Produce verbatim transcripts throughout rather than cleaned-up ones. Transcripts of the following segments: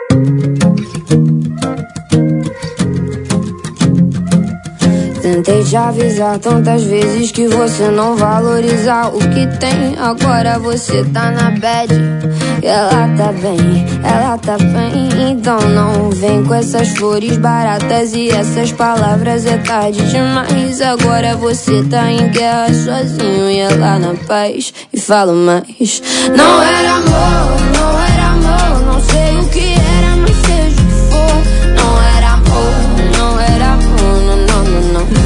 Tentei te avisar tantas vezes que você não valoriza o que tem. Agora você tá na bad e ela tá bem, ela tá bem. Então não vem com essas flores baratas e essas palavras, é tarde demais. Agora você tá em guerra sozinho e ela na paz. E falo mais. Não era amor, não era amor, não sei o que era, mas seja o que for. Não era amor, não era amor, não, não, não, não.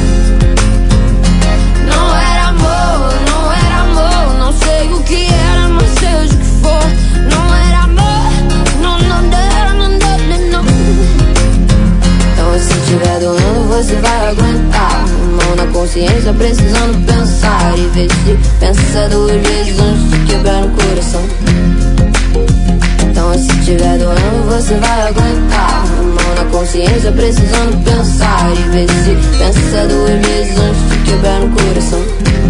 Não era amor, não era amor, não sei o que era, mas seja o que for. Não era amor, não, não era, não, não, não. Então se tiver doendo você vai aguentar. Mão na consciência precisando pensar e ver se pensa duas vezes antes de quebrar no coração. Então se tiver doendo você vai aguentar. Mão na consciência precisando pensar e ver se pensa duas vezes antes de quebrar no coração.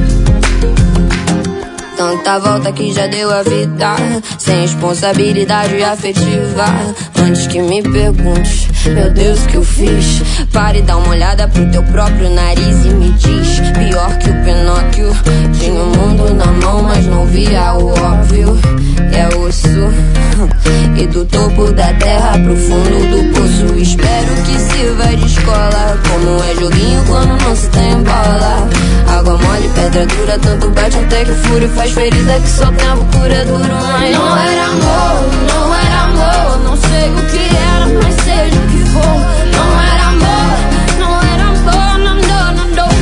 Tanta volta que já deu a vida, sem responsabilidade afetiva. Antes que me pergunte, meu Deus, o que eu fiz? Pare e dá uma olhada pro teu próprio nariz e me diz. Pior que o Pinóquio, tinha o mundo na mão, mas não via o óbvio. É osso, e do topo da terra pro fundo do poço. Espero que sirva de escola, como é joguinho quando não se tem bola. Água mole, pedra dura, tanto bate até que o fúrio faz ferida que só tempo cura duro. Mas não era amor, não era amor, não sei o que era, mas seja o que for. Não era amor, não era amor, não, não, não, não.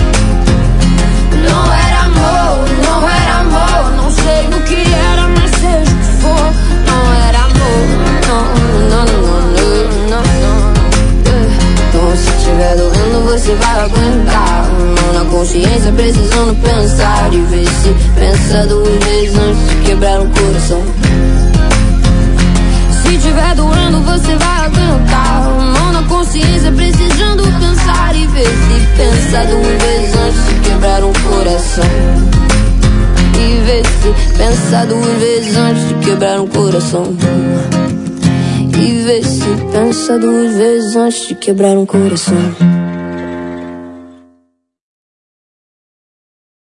Não era amor, não era amor, não sei o que era, mas seja o que for. Não era amor, não, não, não, não, não. Então se tiver doendo você vai aguentar. Mão na consciência precisando pensar e ver se pensa duas vezes antes de quebrar o coração. Se tiver doendo você vai aguentar. Mão na consciência precisando pensar e ver se pensa duas vezes antes de quebrar um coração. E ver se pensa duas vezes antes de quebrar um coração. E ver se pensa duas vezes antes de quebrar um coração.